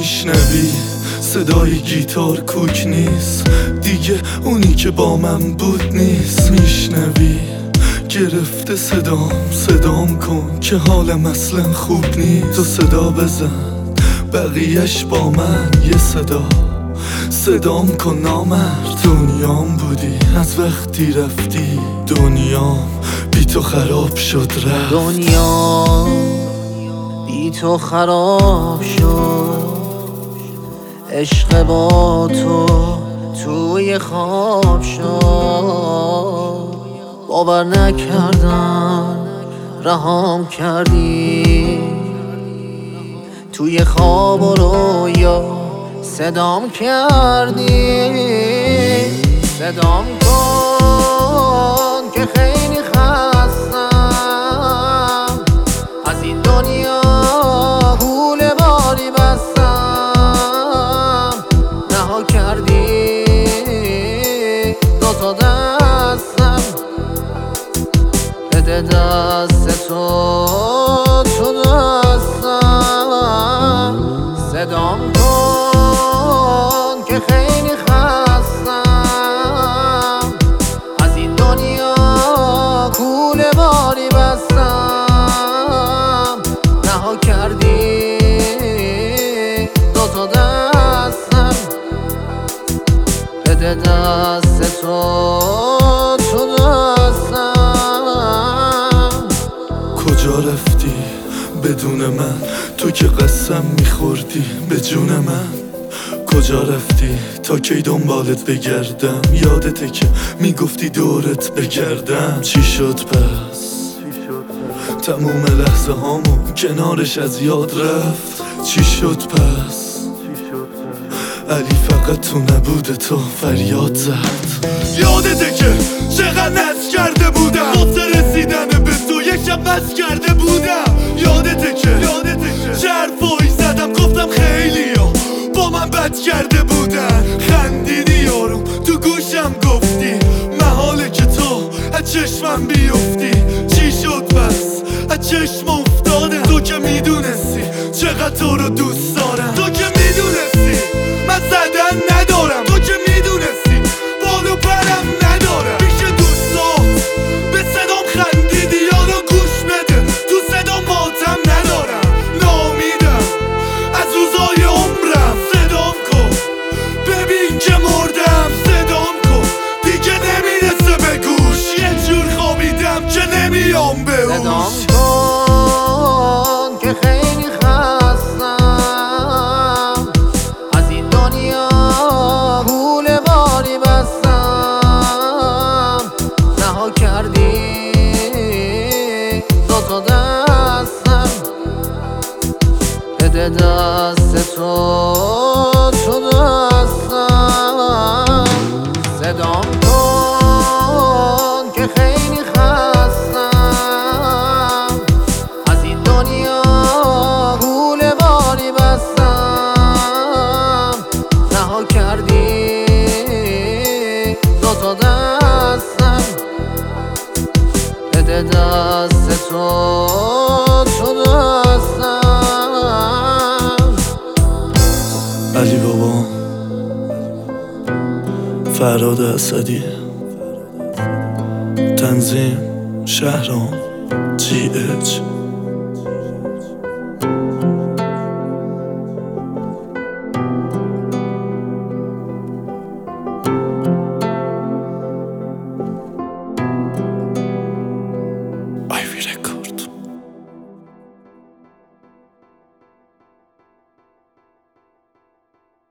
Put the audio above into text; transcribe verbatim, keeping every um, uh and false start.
میشنوی صدای گیتار کوک نیست دیگه، اونی که با من بود نیست. میشنوی گرفته صدام، صدام کن که حالم اصلا خوب نیست. تو صدا بزن بقیهش با من یه صدا، صدام کن نامرد. دنیام بودی از وقتی رفتی، دنیام بی تو خراب شد رفت. دنیا بی تو خراب شد، عشق با تو توی خواب شد. باور نکردم رهام کردی، توی خواب و رویا صدام کردی. صدام کن که خیلی خستم، از این دنیا کوله باری بستم. رها کردی دوتا دستم، بده دست تو تو دستم. صدام کن که خیلی خستم، از این دنیا کوله باری بستم. رها کردی دوتا دستم، بده دست تو تو دستم. کجا رفتی بدون من؟ تو که قسم میخوردی به جون من. کجا رفتی تا کی دنبالت بگردم؟ یادته که میگفتی دورت بگردم. چی شد پس؟ تموم لحظه هامو کنارش از یاد رفت. چی شد پس؟ علی فقط تو نبوده تو فریاد زد. یادته که چقدر نز کرده بودم واسه رسیدن به تو، یک شب مست کرده بودم. یادته که چه حرفایی زدم گفتم خیلی ها با من بد کرده بودن. خندیدی یارم تو گوشم گفتی محاله که تو از چشمم بیفتی. چی شد پس؟ از چشم افتادم. تو که میدونستی چقدر تو رو دوست دارم، تو که میدونستی من زدن ندارم، تو که میدونستی بالو پرم ندارم. پیش دوستات به صدام خندیدی، یارو گوش بده تو صدا ماتم ندارم. نامیدم از روزای عمرم، صدام کن ببین که مردم. صدام کن دیگه نمیرسه به گوش، یه جور خوابیدم که نمیام به صدام هوش. کن که خیلی خستم، از این دنیا کوله باری بستم. رها کردی دوتا دستم، بده دست تو تو دستم. صدام کن که خیلی خستم، از این دنیا کوله باری بستم. رها کردی دوتا دستم، بده دست تو تو دستم. علی بابا، فراد اسدی، تنظیم شهرام، جی اچ.